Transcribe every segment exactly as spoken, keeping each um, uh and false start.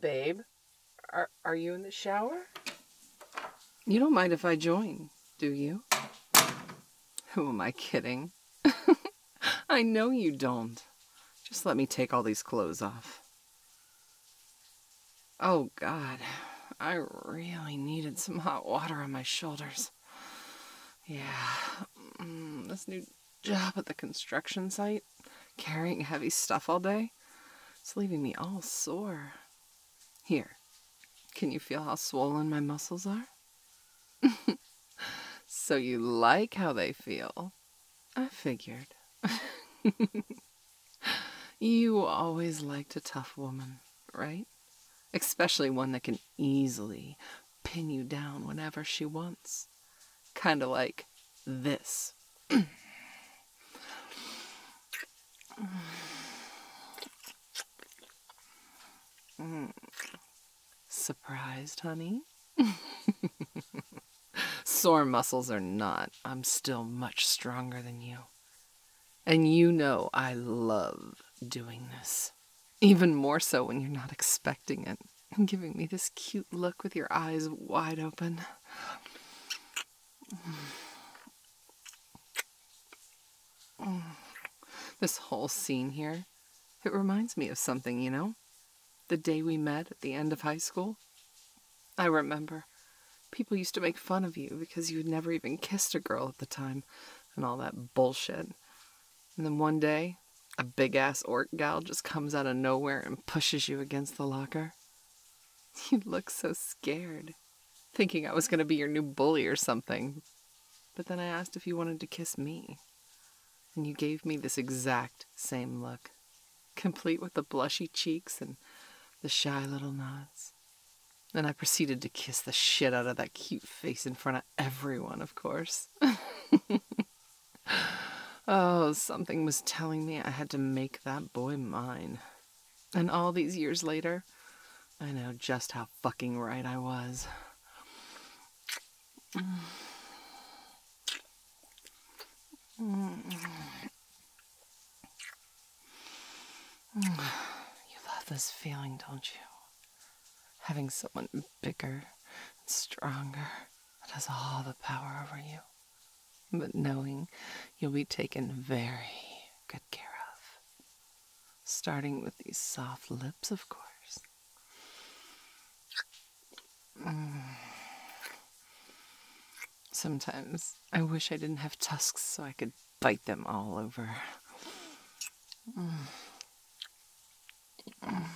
Babe, are, are you in the shower? You don't mind if I join, do you? Who am I kidding? I know you don't. Just let me take all these clothes off. Oh, God. I really needed some hot water on my shoulders. Yeah, mm, this new job at the construction site, carrying heavy stuff all day, it's leaving me all sore. Here, can you feel how swollen my muscles are? So you like how they feel? I figured. You always liked a tough woman, right? Especially one that can easily pin you down whenever she wants. Kind of like this. Mm. Surprised, honey? Sore muscles or not, I'm still much stronger than you. And you know I love doing this. Even more so when you're not expecting it. And giving me this cute look with your eyes wide open. This whole scene here, it reminds me of something, you know? The day we met at the end of high school. I remember people used to make fun of you because you had never even kissed a girl at the time and all that bullshit. And then one day, a big-ass orc gal just comes out of nowhere and pushes you against the locker. You look so scared, thinking I was going to be your new bully or something. But then I asked if you wanted to kiss me. And you gave me this exact same look, complete with the blushy cheeks and the shy little nods. Then I proceeded to kiss the shit out of that cute face in front of everyone, of course. Oh, something was telling me I had to make that boy mine. And all these years later, I know just how fucking right I was. Mm. Mm. You love this feeling, don't you? Having someone bigger and stronger that has all the power over you. But knowing you'll be taken very good care of. Starting with these soft lips, of course. Mm. Sometimes I wish I didn't have tusks so I could bite them all over. Mm. Mm.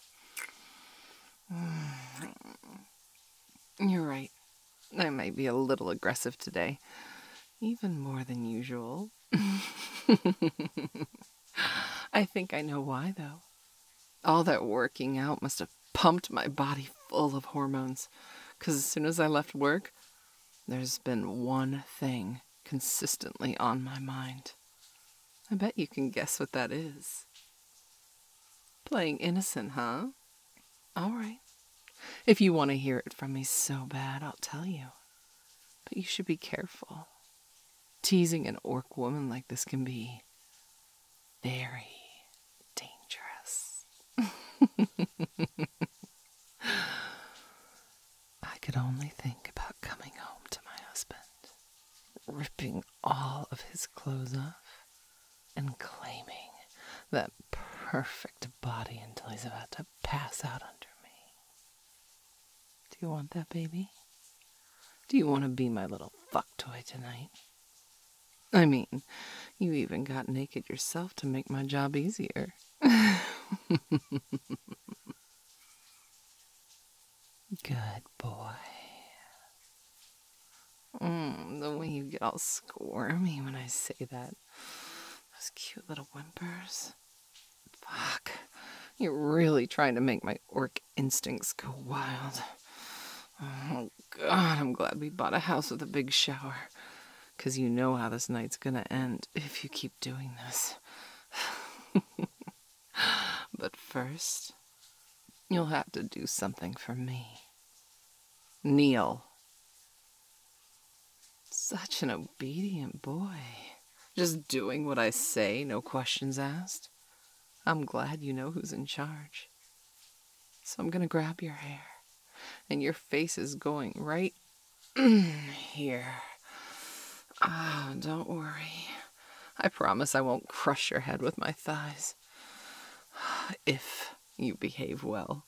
Mm. You're right. I might be a little aggressive today. Even more than usual. I think I know why, though. All that working out must have pumped my body full of hormones. Because as soon as I left work, there's been one thing consistently on my mind. I bet you can guess what that is. Playing innocent, huh? All right. If you want to hear it from me so bad, I'll tell you. But you should be careful. Teasing an orc woman like this can be very dangerous. I could only think about coming home to my husband, ripping all of his clothes off, and claiming that perfect body until he's about to pass out under me. Do you want that, baby? Do you want to be my little fuck toy tonight? I mean, you even got naked yourself to make my job easier. Good boy. Mm, the way you get all squirmy when I say that. Those cute little whimpers. Fuck. You're really trying to make my orc instincts go wild. Oh, God, I'm glad we bought a house with a big shower. Because you know how this night's gonna end if you keep doing this. But first, you'll have to do something for me. Kneel. Such an obedient boy. Just doing what I say, no questions asked. I'm glad you know who's in charge. So I'm gonna grab your hair, and your face is going right here. Oh, don't worry. I promise I won't crush your head with my thighs. If you behave well.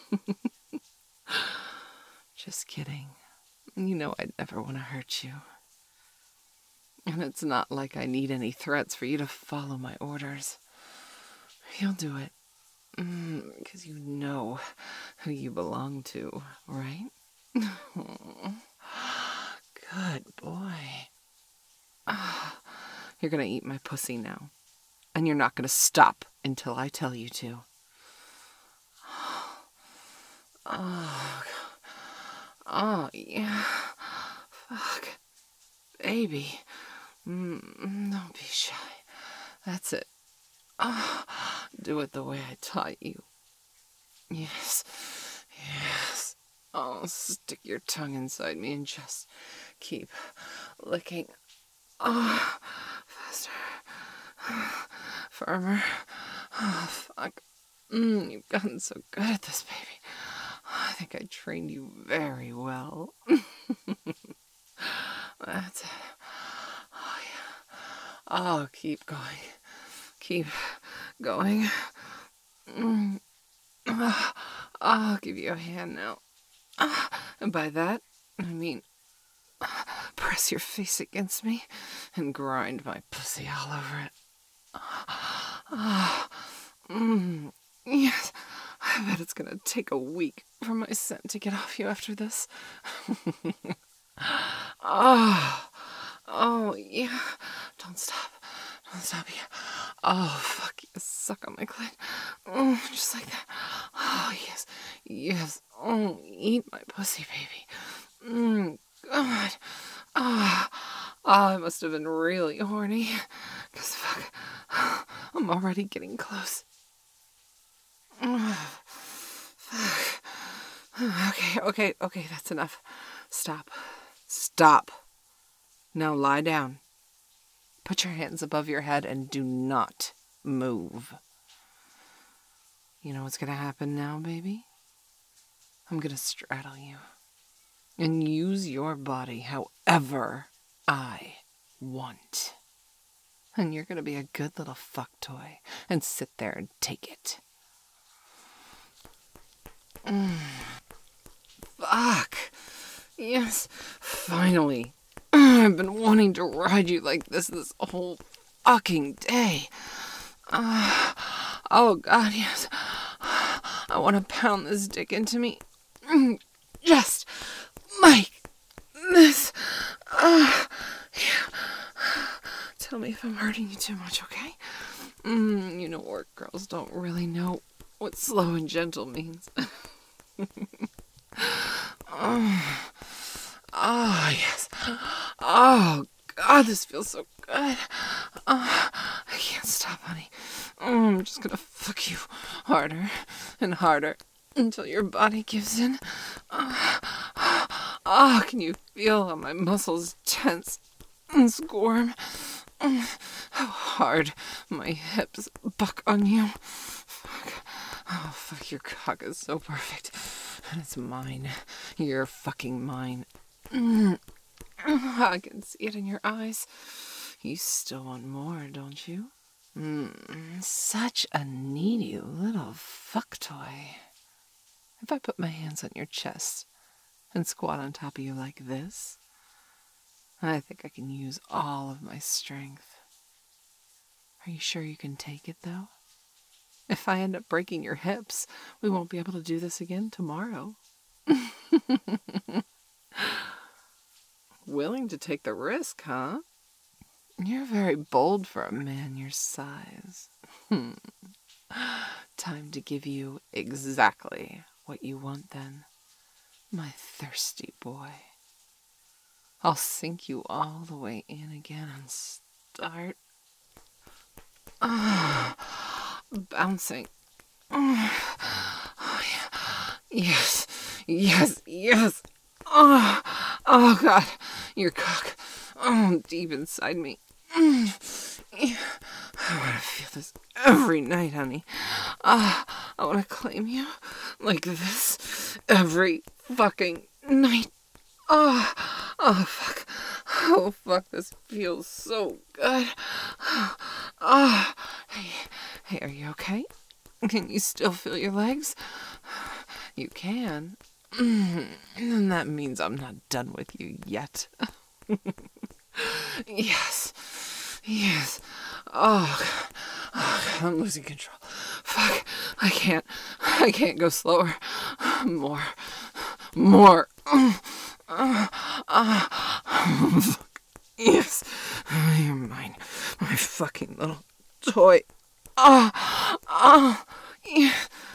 Just kidding. You know I'd never want to hurt you. And it's not like I need any threats for you to follow my orders. You'll do it. Because you know who you belong to, right? Good boy. You're gonna eat my pussy now. And you're not gonna stop until I tell you to. Oh, oh yeah. Fuck. Baby. Mm, don't be shy. That's it. Oh, do it the way I taught you. Yes. Yes. Oh, stick your tongue inside me and just keep licking. Oh, faster. Firmer. Oh, fuck. Mm, you've gotten so good at this, baby. I think I trained you very well. That's it. Oh, yeah. Oh, keep going. Keep going. Mm. Oh, I'll give you a hand now. And by that, I mean, press your face against me and grind my pussy all over it. Oh, mm, yes, I bet it's gonna take a week for my scent to get off you after this. Oh, oh, yeah. Don't stop. Don't stop yet. Oh, fuck yes. Suck on my clit. Oh, just like that. Oh, yes. Yes. Oh, eat my pussy, baby. Mm, God. Oh, oh, I must have been really horny. Because, fuck, I'm already getting close. Oh, fuck. Okay, okay, okay, that's enough. Stop. Stop. Now lie down. Put your hands above your head and do not move. You know what's going to happen now, baby? I'm going to straddle you and use your body however I want. And you're going to be a good little fuck toy and sit there and take it. Mm. Fuck. Yes, finally. I've been wanting to ride you like this this whole fucking day. Uh, oh, God, yes. I want to pound this dick into me. Just like this. Uh, yeah. Tell me if I'm hurting you too much, okay? Mm, you know, work girls don't really know what slow and gentle means. Oh. Oh, yes. Oh, God, this feels so good. Oh, I can't stop, honey. Oh, I'm just gonna fuck you harder and harder until your body gives in. Oh, oh, can you feel how my muscles tense and squirm? How hard my hips buck on you. Fuck. Oh, fuck, your cock is so perfect. And it's mine. You're fucking mine. Mm. I can see it in your eyes. You still want more, don't you? Mm. Such a needy little fuck toy. If I put my hands on your chest and squat on top of you like this, I think I can use all of my strength. Are you sure you can take it, though? If I end up breaking your hips, we won't be able to do this again tomorrow. Willing to take the risk, huh? You're very bold for a man your size. Time to give you exactly what you want, then, my thirsty boy. I'll sink you all the way in again and start uh, bouncing. Oh, yeah. Yes, yes, yes. Oh, oh, God, your cock, oh, deep inside me. Mm. Yeah. I want to feel this every night, honey. Ah, I want to claim you like this every fucking night. Ah, oh, fuck. Oh, fuck, this feels so good. Ah, hey, hey, are you okay? Can you still feel your legs? You can. And that means I'm not done with you yet. Yes. Yes. Oh, oh, I'm losing control. Fuck. I can't. I can't go slower. More. More. Uh, uh, fuck. Yes. You're mine. My fucking little toy. Ah. Ah. Yeah.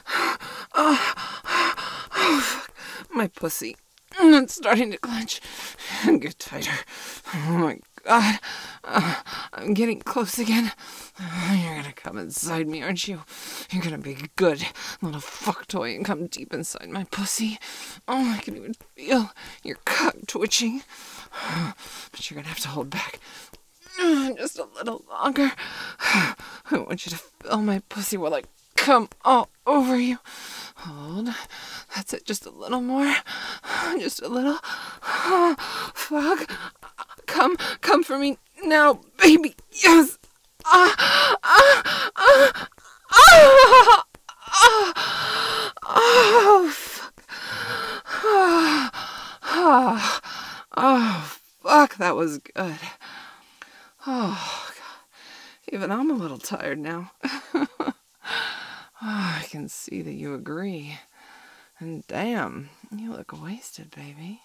Ah. Oh, fuck. My pussy. It's starting to clench and get tighter. Oh my god. Uh, I'm getting close again. Uh, you're gonna come inside me, aren't you? You're gonna be a good little fuck toy and come deep inside my pussy. Oh, I can even feel your cock twitching. But you're gonna have to hold back just a little longer. I want you to feel my pussy while I come all over you. Hold. That's it. Just a little more. Just a little. Oh, fuck. Come. Come for me now, baby. Yes. Ah. Ah. Ah. Ah. Ah. Oh, fuck. Oh, oh, oh, fuck. That was good. Oh, God. Even I'm a little tired now. Oh, I can see that you agree. And damn, you look wasted, baby.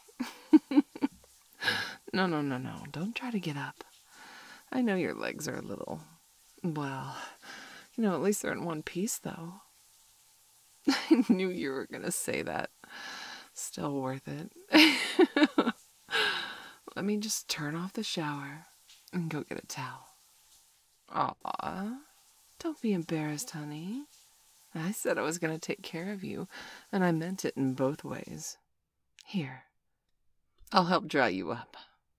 No, no, no, no. Don't try to get up. I know your legs are a little, well, you know, at least they're in one piece, though. I knew you were going to say that. Still worth it. Let me just turn off the shower and go get a towel. Aw, don't be embarrassed, honey. I said I was going to take care of you, and I meant it in both ways. Here, I'll help dry you up.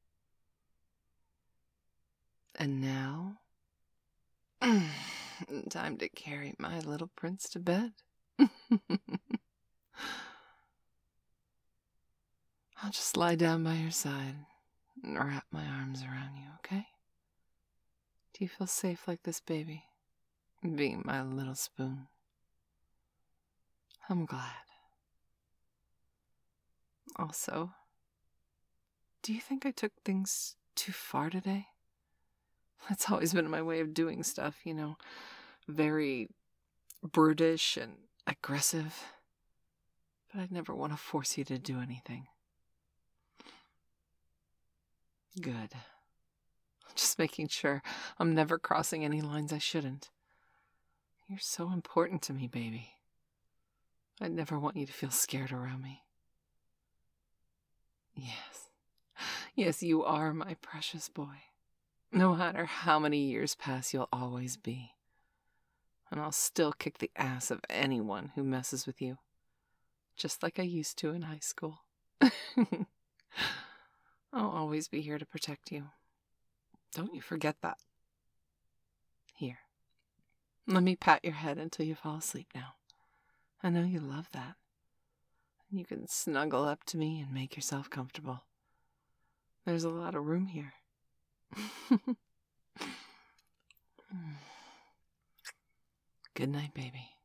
And now, time to carry my little prince to bed. I'll just lie down by your side and wrap my arms around you, okay? Do you feel safe like this, baby? Being my little spoon. I'm glad. Also, do you think I took things too far today? That's always been my way of doing stuff, you know, very brutish and aggressive. But I'd never want to force you to do anything. Good. Just making sure I'm never crossing any lines I shouldn't. You're so important to me, baby. I'd never want you to feel scared around me. Yes. Yes, you are my precious boy. No matter how many years pass, you'll always be. And I'll still kick the ass of anyone who messes with you. Just like I used to in high school. I'll always be here to protect you. Don't you forget that. Here. Let me pat your head until you fall asleep now. I know you love that. You can snuggle up to me and make yourself comfortable. There's a lot of room here. Good night, baby.